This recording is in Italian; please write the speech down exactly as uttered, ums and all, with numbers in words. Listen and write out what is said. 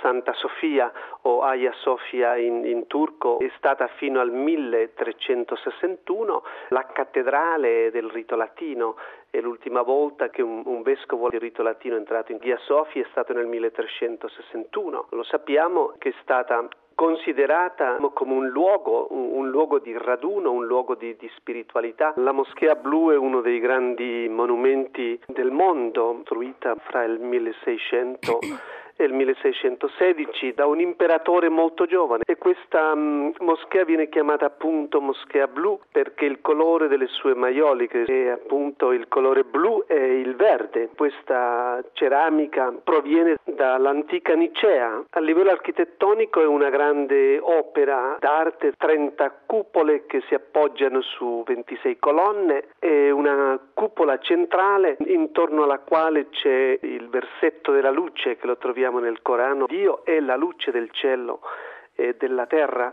Santa Sofia o Hagia Sophia in, in turco è stata fino al milletrecentosessantuno la cattedrale del rito latino. E l'ultima volta che un, un vescovo del rito latino è entrato in Hagia Sophia è stato nel milletrecentosessantuno. Lo sappiamo che è stata considerata come un luogo, un, un luogo di raduno, un luogo di, di spiritualità. La Moschea Blu è uno dei grandi monumenti del mondo, costruita fra il milleseicento e il milleseicentosedici da un imperatore molto giovane, e questa um, moschea viene chiamata appunto Moschea Blu perché il colore delle sue maioliche è appunto il colore blu e il verde. Questa ceramica proviene dall'antica Nicea. A livello architettonico è una grande opera d'arte, trenta cupole che si appoggiano su ventisei colonne e una cupola centrale intorno alla quale c'è il versetto della luce che lo troviamo nel Corano. Dio è la luce del cielo e della terra.